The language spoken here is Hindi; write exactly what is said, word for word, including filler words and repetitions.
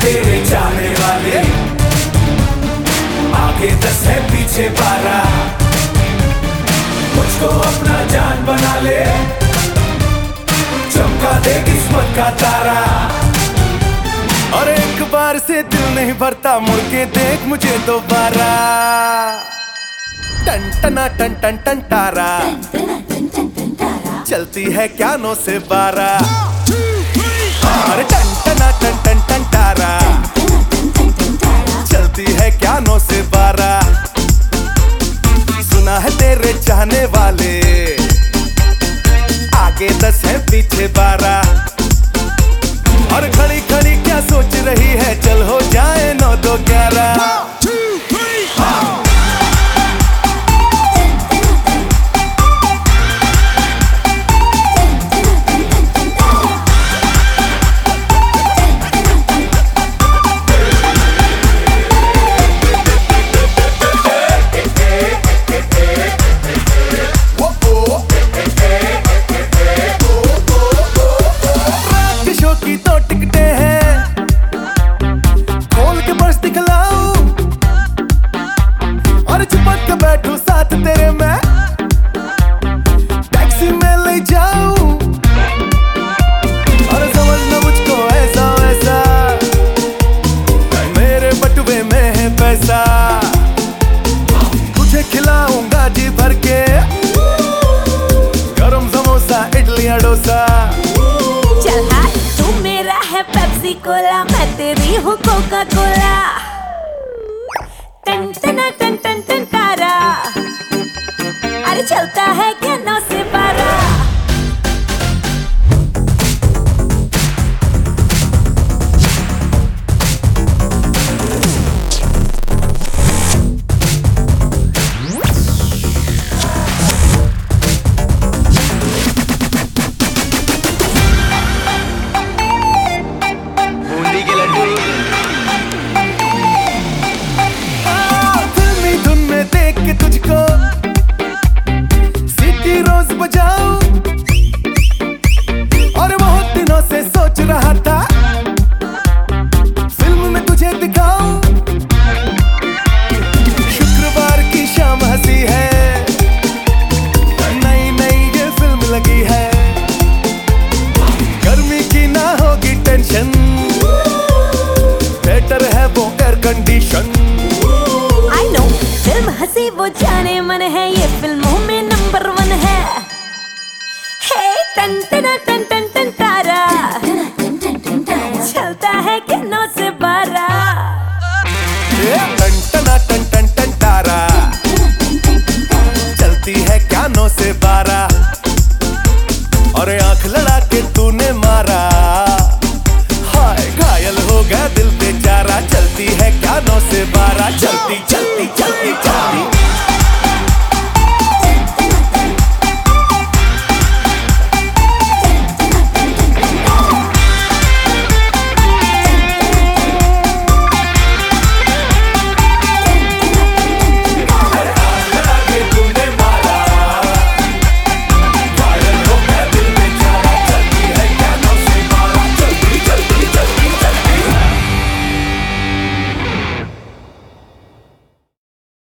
तेरे चाहने वाले, आगे दस है पीछे बारह, मुझको अपना जान बना ले, चमका दे किस्मत का तारा। और एक बार से दिल नहीं भरता, मुड़ के देख मुझे दोबारा। टन टना टन टन टन तारा, चलती है क्या नौ से बारह। अरे टन टना टन टन टन तारा, चलती है क्या नौ से बारह। सुना है तेरे चाहने वाले, आगे दस है पीछे बारह। और खड़ी खड़ी क्या सोच रही है, चल हो जाए नौ दो ग्यारह। की तो टिकटे हैं, खोल के पर्स दिखलाऊं और चिपक के बैठूं साथ तेरे मैं, टैक्सी में ले जाऊं और समझना मुझको ऐसा वैसा, मेरे बटुए में है पैसा। तुझे खिलाऊंगा जी भर के, गरम समोसा इडलियां डोसा। पेप्सी कोला, मैं तेरी हूँ कोका कोला। टन टना टन टन टन तारा, अरे चलता है क्या नौ से बारह। तुझको सीटी रोज बजाऊं और बहुत दिनों से सोच रहा था, फिल्म में तुझे दिखाऊं। शुक्रवार की शाम हंसी है, नई नई ये फिल्म लगी है, गर्मी की ना होगी टेंशन, थिएटर है वो एयर कंडीशन। फिल्म हंसी वो जाने मन है, ये फिल्मों में नंबर वन है। हे टन टना टन टन टन तारा, चलता है कि